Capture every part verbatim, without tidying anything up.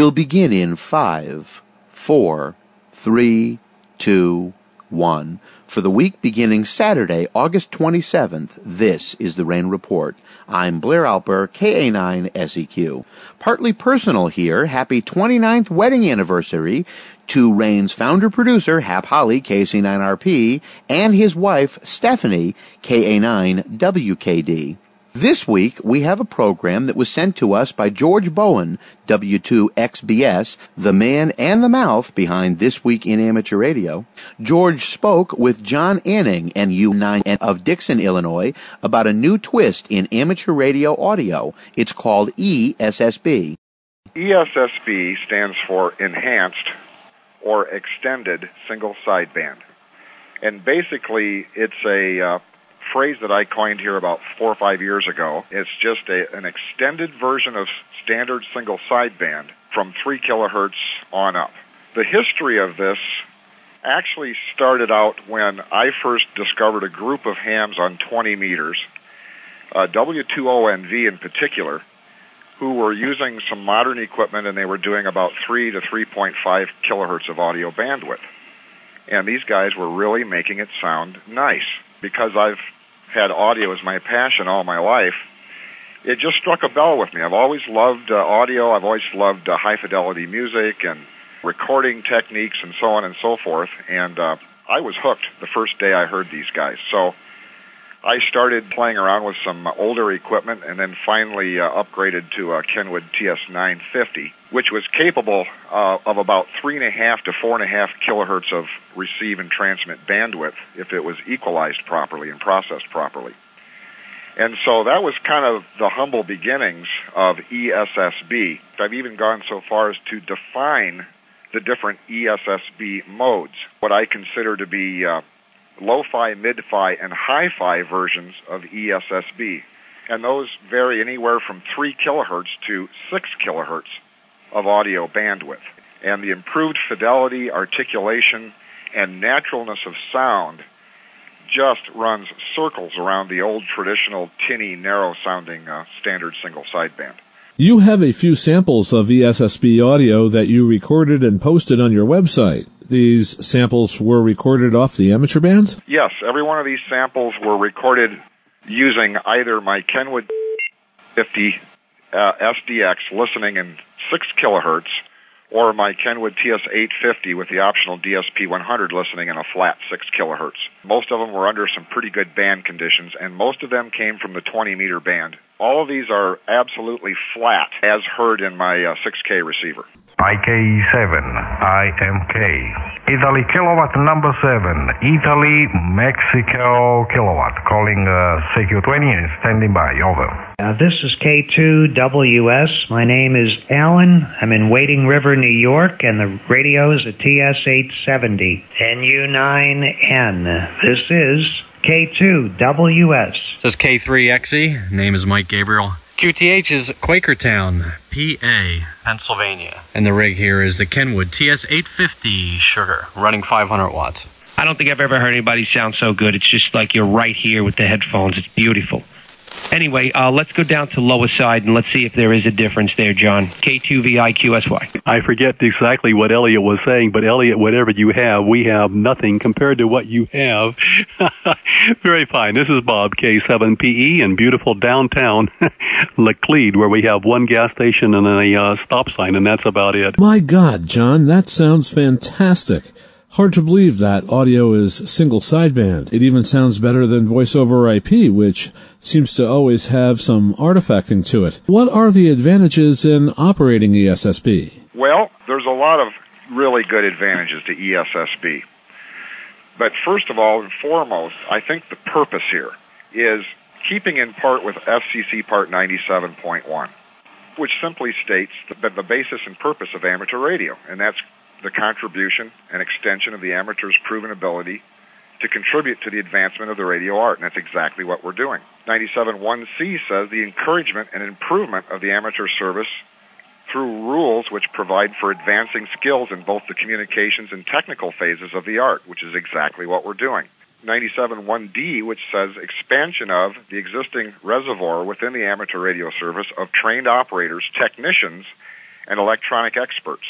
will begin in five, four, three, two, one. For the week beginning Saturday, August twenty-seventh, this is the Rain Report. I'm Blair Alper, K A nine S E Q. Partly personal here, happy twenty-ninth wedding anniversary to Rain's founder-producer, Hap Holly, K C nine R P, and his wife, Stephanie, K A nine W K D. This week, we have a program that was sent to us by George Bowen, W two X B S, the man and the mouth behind This Week in Amateur Radio. George spoke with John Anning and U nine of Dixon, Illinois, about a new twist in amateur radio audio. It's called E S S B. E S S B stands for Enhanced or Extended Single Sideband. And basically, it's a uh, phrase that I coined here about four or five years ago. It's just a, an extended version of standard single sideband from three kilohertz on up. The history of this actually started out when I first discovered a group of hams on twenty meters, uh, W two O N V in particular, who were using some modern equipment, and they were doing about three to three point five kilohertz of audio bandwidth. And these guys were really making it sound nice. Because I've had audio as my passion all my life, it just struck a bell with me. I've always loved uh, audio. I've always loved uh, high-fidelity music and recording techniques and so on and so forth. And uh, I was hooked the first day I heard these guys. So I started playing around with some older equipment and then finally uh, upgraded to a Kenwood T S nine fifty, which was capable uh, of about three and a half to four and a half kilohertz of receive and transmit bandwidth if it was equalized properly and processed properly. And so that was kind of the humble beginnings of E S S B. I've even gone so far as to define the different E S S B modes, what I consider to be uh, low-fi, mid-fi, and hi-fi versions of E S S B. And those vary anywhere from three kilohertz to six kilohertz of audio bandwidth. And the improved fidelity, articulation, and naturalness of sound just runs circles around the old traditional tinny, narrow-sounding uh, standard single sideband. You have a few samples of E S S B audio that you recorded and posted on your website. These samples were recorded off the amateur bands? Yes, every one of these samples were recorded using either my Kenwood fifty uh, S D X listening in six kilohertz or my Kenwood T S eight fifty with the optional D S P one hundred listening in a flat six kilohertz. Most of them were under some pretty good band conditions, and most of them came from the twenty meter band. All of these are absolutely flat, as heard in my uh, six K receiver. I K E seven, I M K. Italy kilowatt number seven, Italy, Mexico kilowatt. Calling uh, C Q twenty and standing by. Over. Uh, this is K two W S. My name is Alan. I'm in Wading River, New York, and the radio is a T S eight seventy. N U nine N. This is K two W S. This is K three X E. Name is Mike Gabriel. Q T H is Quakertown, P A, Pennsylvania. And the rig here is the Kenwood T S eight fifty Sugar, running five hundred watts. I don't think I've ever heard anybody sound so good. It's just like you're right here with the headphones. It's beautiful. Anyway, uh, let's go down to lower side and let's see if there is a difference there, John. K two V I Q S Y. I forget exactly what Elliot was saying, but Elliot, whatever you have, we have nothing compared to what you have. Very fine. This is Bob, K seven P E, in beautiful downtown Laclede, where we have one gas station and a uh, stop sign, and that's about it. My God, John, that sounds fantastic. Hard to believe that audio is single sideband. It even sounds better than voice over I P, which seems to always have some artifacting to it. What are the advantages in operating E S S B? Well, there's a lot of really good advantages to E S S B. But first of all and foremost, I think the purpose here is keeping in part with F C C Part ninety-seven point one, which simply states that the basis and purpose of amateur radio, and that's the contribution and extension of the amateur's proven ability to contribute to the advancement of the radio art, and that's exactly what we're doing. ninety-seven point one C says the encouragement and improvement of the amateur service through rules which provide for advancing skills in both the communications and technical phases of the art, which is exactly what we're doing. ninety-seven point one D, which says expansion of the existing reservoir within the amateur radio service of trained operators, technicians, and electronic experts.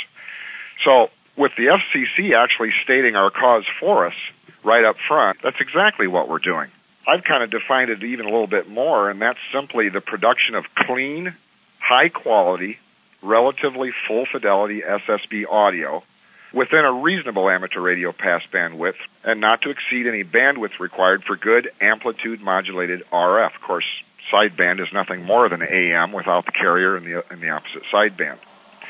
So with the F C C actually stating our cause for us right up front, that's exactly what we're doing. I've kind of defined it even a little bit more, and that's simply the production of clean, high-quality, relatively full-fidelity S S B audio within a reasonable amateur radio pass bandwidth and not to exceed any bandwidth required for good amplitude-modulated R F. Of course, sideband is nothing more than A M without the carrier in the, in the opposite sideband.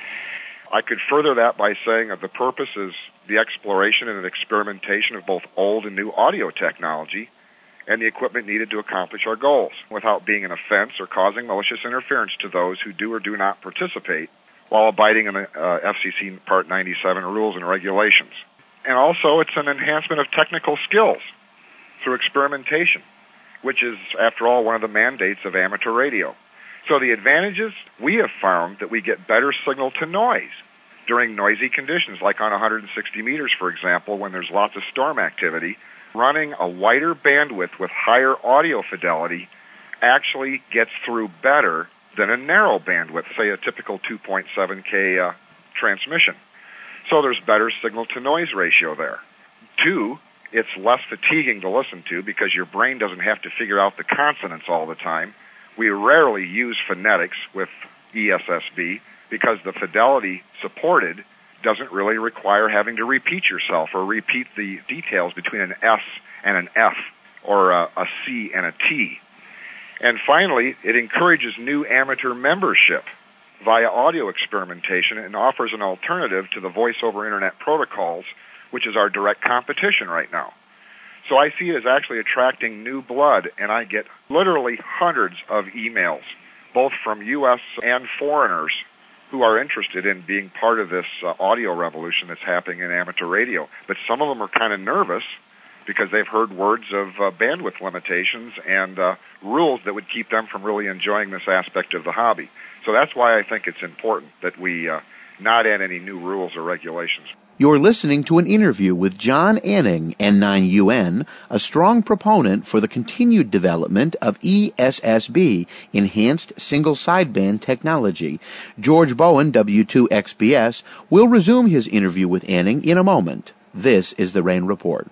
I could further that by saying that the purpose is the exploration and experimentation of both old and new audio technology and the equipment needed to accomplish our goals without being an offense or causing malicious interference to those who do or do not participate while abiding in the uh, F C C Part ninety-seven rules and regulations. And also, it's an enhancement of technical skills through experimentation, which is, after all, one of the mandates of amateur radio. So the advantages, we have found that we get better signal to noise during noisy conditions, like on one hundred sixty meters, for example, when there's lots of storm activity. Running a wider bandwidth with higher audio fidelity actually gets through better than a narrow bandwidth, say a typical two point seven K uh, transmission. So there's better signal-to-noise ratio there. Two, it's less fatiguing to listen to because your brain doesn't have to figure out the consonants all the time. We rarely use phonetics with E S S B because the fidelity supported doesn't really require having to repeat yourself or repeat the details between an S and an F or a, a C and a T. And finally, it encourages new amateur membership via audio experimentation and offers an alternative to the voice over internet protocols, which is our direct competition right now. So I see it as actually attracting new blood, and I get literally hundreds of emails, both from U S and foreigners, who are interested in being part of this uh, audio revolution that's happening in amateur radio. But some of them are kind of nervous because they've heard words of uh, bandwidth limitations and uh, rules that would keep them from really enjoying this aspect of the hobby. So that's why I think it's important that we uh, not add any new rules or regulations. You're listening to an interview with John Anning, N nine U N, a strong proponent for the continued development of E S S B, Enhanced Single Sideband Technology. George Bowen, W two X B S, will resume his interview with Anning in a moment. This is the Rain Report.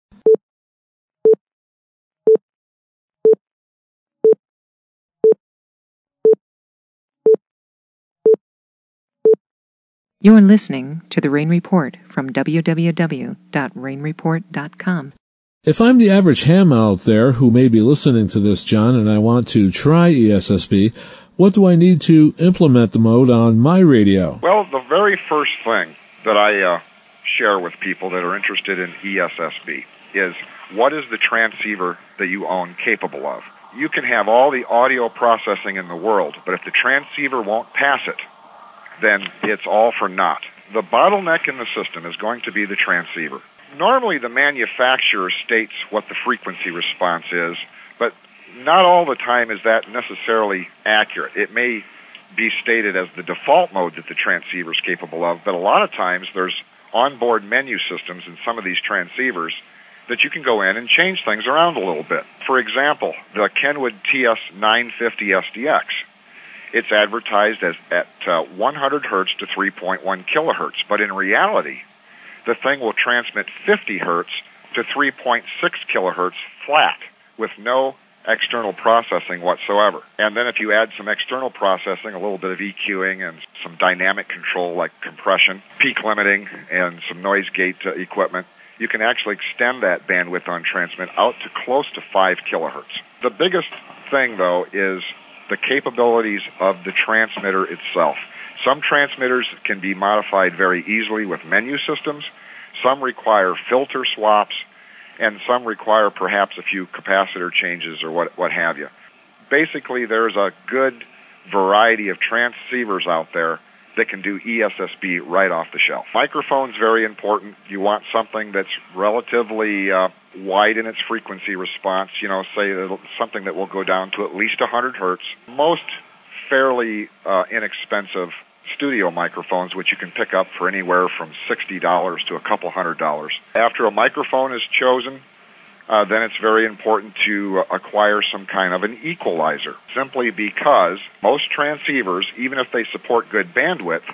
You're listening to The Rain Report from w w w dot rain report dot com. If I'm the average ham out there who may be listening to this, John, and I want to try E S S B, what do I need to implement the mode on my radio? Well, the very first thing that I uh, share with people that are interested in E S S B is, what is the transceiver that you own capable of? You can have all the audio processing in the world, but if the transceiver won't pass it, then it's all for naught. The bottleneck in the system is going to be the transceiver. Normally, the manufacturer states what the frequency response is, but not all the time is that necessarily accurate. It may be stated as the default mode that the transceiver is capable of, but a lot of times there's onboard menu systems in some of these transceivers that you can go in and change things around a little bit. For example, the Kenwood T S nine fifty S D X. It's advertised as at uh, one hundred hertz to three point one kilohertz, but in reality, the thing will transmit fifty hertz to three point six kilohertz flat with no external processing whatsoever. And then if you add some external processing, a little bit of EQing and some dynamic control like compression, peak limiting, and some noise gate uh, equipment, you can actually extend that bandwidth on transmit out to close to five kilohertz. The biggest thing, though, is the capabilities of the transmitter itself. Some transmitters can be modified very easily with menu systems, some require filter swaps, and some require perhaps a few capacitor changes or what, what have you. Basically, there's a good variety of transceivers out there that can do E S S B right off the shelf. Microphone's very important. You want something that's relatively uh, wide in its frequency response, you know, say something that will go down to at least one hundred hertz. Most fairly uh, inexpensive studio microphones, which you can pick up for anywhere from sixty dollars to a couple hundred dollars. After a microphone is chosen, uh, then it's very important to uh, acquire some kind of an equalizer, simply because most transceivers, even if they support good bandwidth,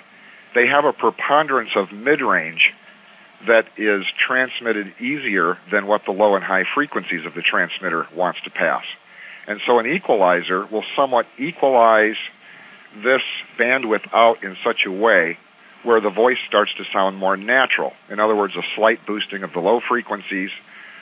they have a preponderance of mid-range that is transmitted easier than what the low and high frequencies of the transmitter wants to pass. And so an equalizer will somewhat equalize this bandwidth out in such a way where the voice starts to sound more natural. In other words, a slight boosting of the low frequencies,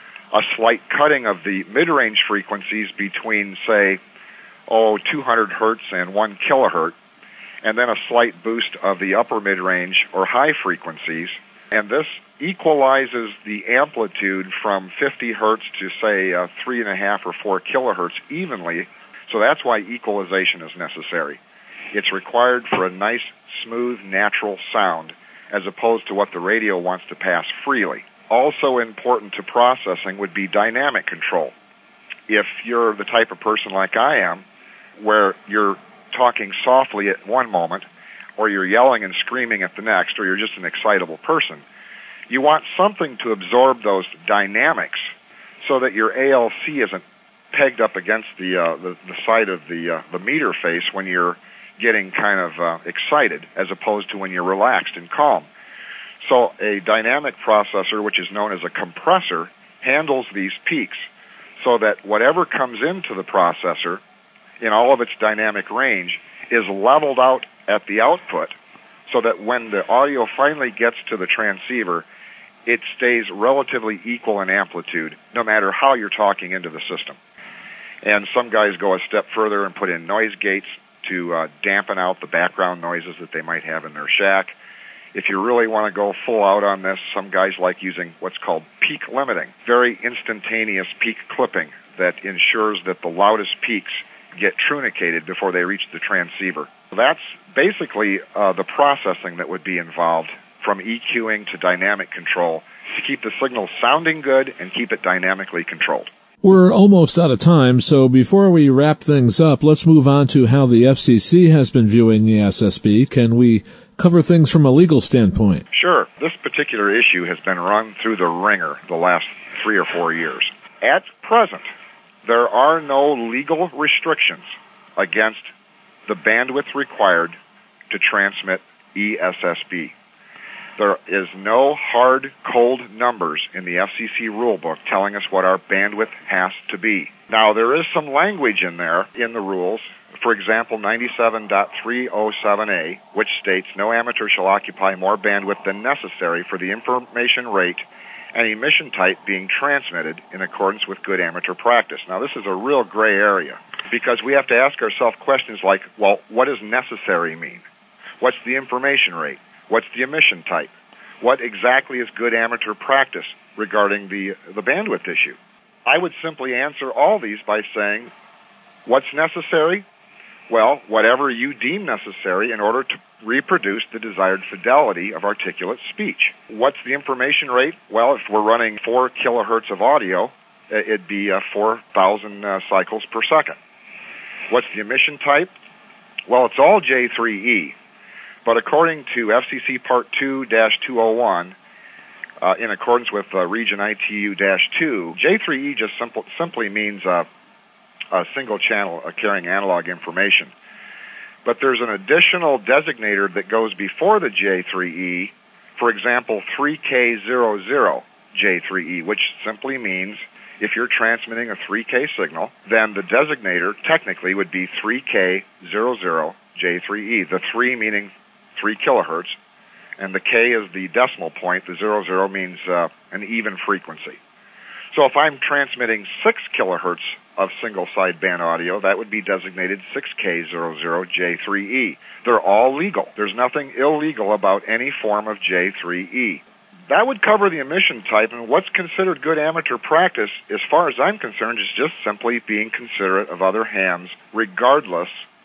a slight cutting of the mid-range frequencies between, say, oh, two hundred hertz and one kilohertz, and then a slight boost of the upper mid-range or high frequencies. And this equalizes the amplitude from fifty hertz to, say, uh, three and a half or four kilohertz evenly. So that's why equalization is necessary. It's required for a nice, smooth, natural sound, as opposed to what the radio wants to pass freely. Also important to processing would be dynamic control. If you're the type of person like I am, where you're talking softly at one moment, or you're yelling and screaming at the next, or you're just an excitable person, you want something to absorb those dynamics so that your A L C isn't pegged up against the uh, the, the side of the uh, the meter face when you're getting kind of uh, excited, as opposed to when you're relaxed and calm. So a dynamic processor, which is known as a compressor, handles these peaks so that whatever comes into the processor in all of its dynamic range is leveled out at the output, so that when the audio finally gets to the transceiver, it stays relatively equal in amplitude, no matter how you're talking into the system. And some guys go a step further and put in noise gates to uh, dampen out the background noises that they might have in their shack. If you really want to go full out on this, some guys like using what's called peak limiting, very instantaneous peak clipping that ensures that the loudest peaks get trunicated before they reach the transceiver. That's basically uh, the processing that would be involved, from EQing to dynamic control, to keep the signal sounding good and keep it dynamically controlled. We're almost out of time, so before we wrap things up, let's move on to how the F C C has been viewing the S S B. Can we cover things from a legal standpoint? Sure. This particular issue has been run through the ringer the last three or four years. At present, there are no legal restrictions against the bandwidth required to transmit E S S B. There is no hard, cold numbers in the F C C rulebook telling us what our bandwidth has to be. Now, there is some language in there in the rules. For example, ninety-seven point three oh seven A, which states no amateur shall occupy more bandwidth than necessary for the information rate and emission type being transmitted in accordance with good amateur practice. Now, this is a real gray area, because we have to ask ourselves questions like, well, what does necessary mean? What's the information rate? What's the emission type? What exactly is good amateur practice regarding the, the bandwidth issue? I would simply answer all these by saying, what's necessary? Well, whatever you deem necessary in order to reproduce the desired fidelity of articulate speech. What's the information rate? Well, if we're running four kilohertz of audio, it'd be uh, four thousand uh, cycles per second. What's the emission type? Well, it's all J three E. But according to F C C Part two dash two oh one, uh, in accordance with uh, Region I T U dash two, J three E just simple, simply means uh, a single channel uh, carrying analog information. But there's an additional designator that goes before the J three E, for example, three K zero zero J three E, which simply means if you're transmitting a three K signal, then the designator technically would be three K zero zero J three E, the three meaning three kilohertz, and the K is the decimal point. The zero zero means uh, an even frequency. So if I'm transmitting six kilohertz of single sideband audio, that would be designated six K zero zero J three E. They're all legal. There's nothing illegal about any form of J three E. That would cover the emission type, and what's considered good amateur practice, as far as I'm concerned, is just simply being considerate of other hams, regardless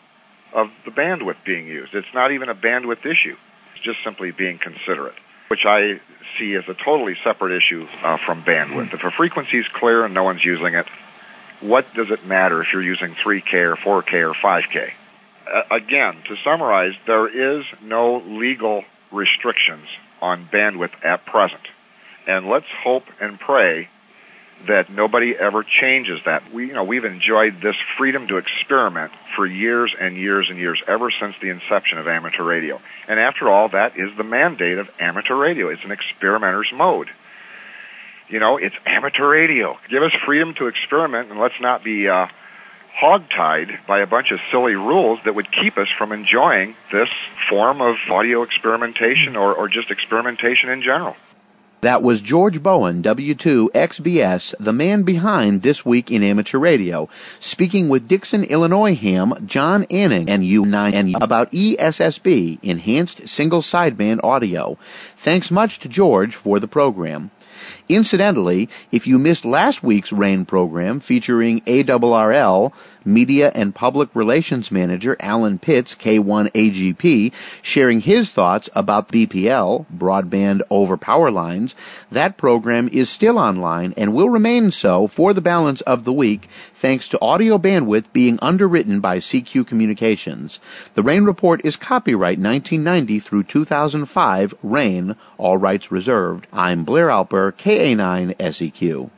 of the bandwidth being used. It's not even a bandwidth issue. It's just simply being considerate, which I see as a totally separate issue uh, from bandwidth. If a frequency is clear and no one's using it, what does it matter if you're using three K or four K or five K? Uh, again, to summarize, there is no legal restrictions on bandwidth at present. And let's hope and pray that nobody ever changes that. We, you know, we've enjoyed this freedom to experiment for years and years and years, ever since the inception of amateur radio. And after all, that is the mandate of amateur radio. It's an experimenter's mode. You know, it's amateur radio. Give us freedom to experiment, and let's not be uh, hogtied by a bunch of silly rules that would keep us from enjoying this form of audio experimentation or, or just experimentation in general. That was George Bowen, W two X B S, the man behind This Week in Amateur Radio, speaking with Dixon, Illinois ham John Anning and U nine N about E S S B, Enhanced Single Sideband Audio. Thanks much to George for the program. Incidentally, if you missed last week's RAIN program featuring A R R L, Media and Public Relations Manager Alan Pitts, K one A G P, sharing his thoughts about B P L, broadband over power lines, that program is still online and will remain so for the balance of the week, thanks to audio bandwidth being underwritten by C Q Communications. The RAIN Report is copyright nineteen ninety through two thousand five, RAIN, all rights reserved. I'm Blair Alper, K A nine S E Q.